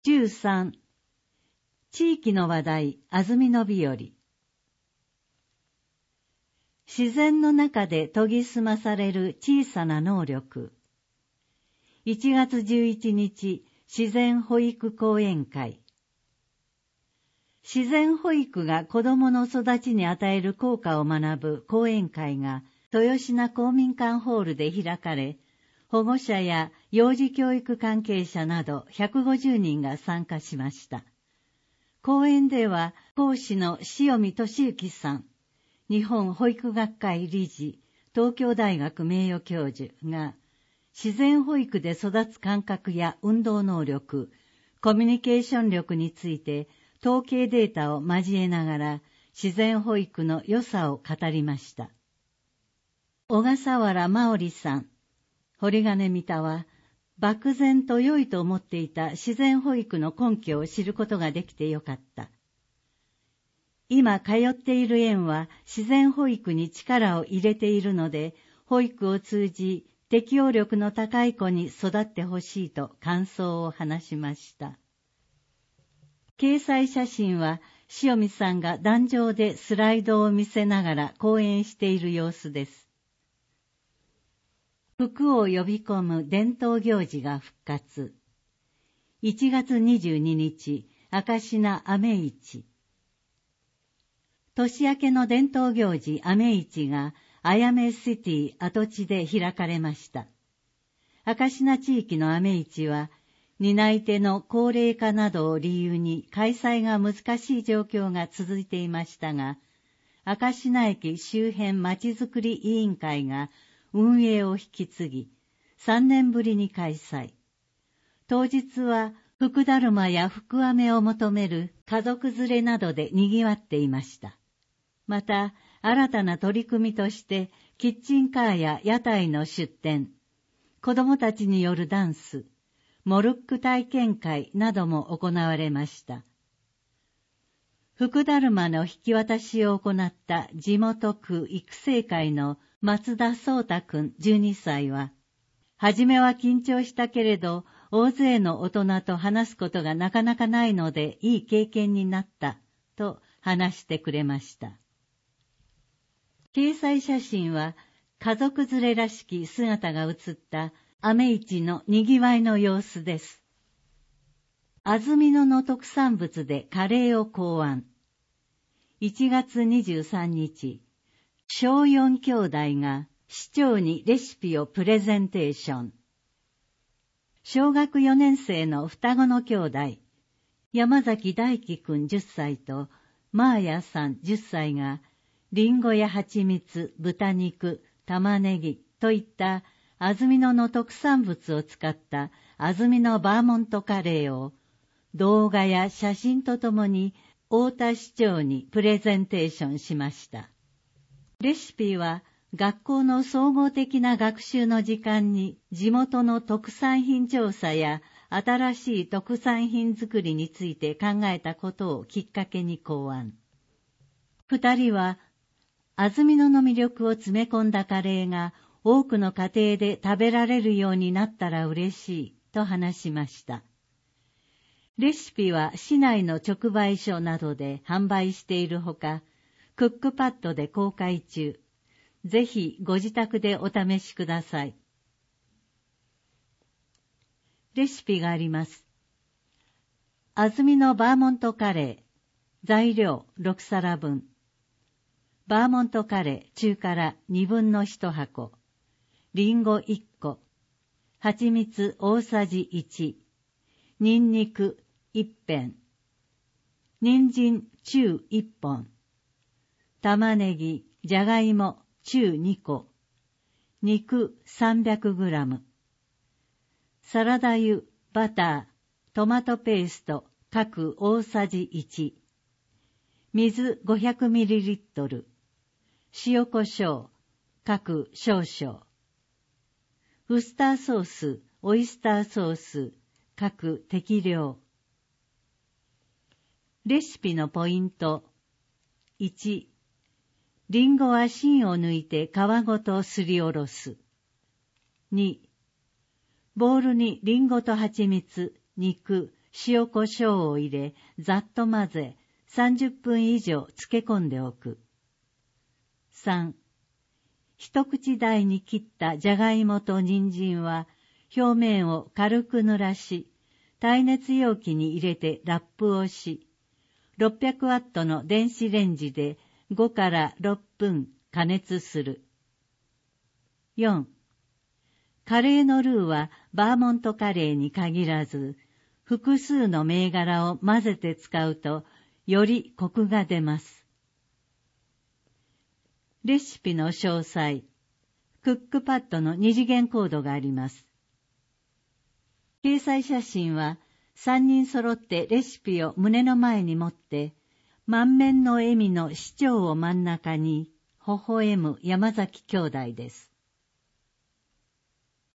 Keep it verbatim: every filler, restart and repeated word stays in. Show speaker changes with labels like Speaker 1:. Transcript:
Speaker 1: じゅうさん、地域の話題、安曇野日和。自然の中で研ぎ澄まされる小さな能力。いちがつじゅういちにち、自然保育講演会。自然保育が子どもの育ちに与える効果を学ぶ講演会が豊品公民館ホールで開かれ、保護者や幼児教育関係者などひゃくごじゅうにんが参加しました。講演では講師の塩見俊之さん、日本保育学会理事、東京大学名誉教授が、自然保育で育つ感覚や運動能力、コミュニケーション力について統計データを交えながら自然保育の良さを語りました。小笠原真織さん、堀金美太は、漠然と良いと思っていた自然保育の根拠を知ることができてよかった。今通っている園は自然保育に力を入れているので、保育を通じ適応力の高い子に育ってほしいと感想を話しました。掲載写真は塩見さんが壇上でスライドを見せながら講演している様子です。福を呼び込む伝統行事が復活。いちがつにじゅうににち、明科雨市。年明けの伝統行事雨市があやめシティ跡地で開かれました。明科地域の雨市は、担い手の高齢化などを理由に開催が難しい状況が続いていましたが、明科駅周辺まちづくり委員会が運営を引き継ぎ、さんねんぶりに開催。当日は福だるまや福飴を求める家族連れなどで賑わっていました。また、新たな取り組みとして、キッチンカーや屋台の出店、子どもたちによるダンス、モルック体験会なども行われました。福だるまの引き渡しを行った地元区育成会の松田壮太くんじゅうにさいは、はじめは緊張したけれど、大勢の大人と話すことがなかなかないのでいい経験になった、と話してくれました。掲載写真は、家族連れらしき姿が写った雨市の賑わいの様子です。安曇野の特産物でカレーを考案。いちがつにじゅうさんにち、小よん兄弟が市長にレシピをプレゼンテーション。小学よねん生の双子の兄弟、山崎大輝くんじゅっさいとマーヤさんじゅっさいが、リンゴや蜂蜜、豚肉、玉ねぎといった安曇野の特産物を使った安曇野バーモントカレーを動画や写真とともに太田市長にプレゼンテーションしました。レシピは学校の総合的な学習の時間に地元の特産品調査や新しい特産品作りについて考えたことをきっかけに考案。二人は安曇野の魅力を詰め込んだカレーが多くの家庭で食べられるようになったら嬉しいと話しました。レシピは市内の直売所などで販売しているほか、クックパッドで公開中。ぜひご自宅でお試しください。レシピがあります。安曇野バーモントカレー、材料ろくさらぶん。バーモントカレー中辛にぶんのいちはこ、リンゴいっこ、蜂蜜大さじいち、ニンニクいっぺん、人参中いっぽん、玉ねぎ、じゃがいも中にこ、肉さんびゃくグラム、サラダ油、バター、トマトペースト各大さじいち、水 ごひゃくミリリットル、塩コショウ各少々、ウスターソース、オイスターソース各適量。レシピのポイント。いち、リンゴは芯を抜いて皮ごとすりおろす。に、ボウルにリンゴと蜂蜜、肉、 塩コショウを入れ、ざっと混ぜ、さんじゅっぷん以上漬け込んでおく。さん、一口大に切ったじゃがいもと人参は、表面を軽く濡らし、耐熱容器に入れてラップをし、ろっぴゃくワットの電子レンジでごからろっぷん加熱する。よん、カレーのルーはバーモントカレーに限らず、複数の銘柄を混ぜて使うと、よりコクが出ます。レシピの詳細。クックパッドの二次元コードがあります。掲載写真は、三人揃ってレシピを胸の前に持って、満面の笑みの市長を真ん中に、微笑む山崎兄弟です。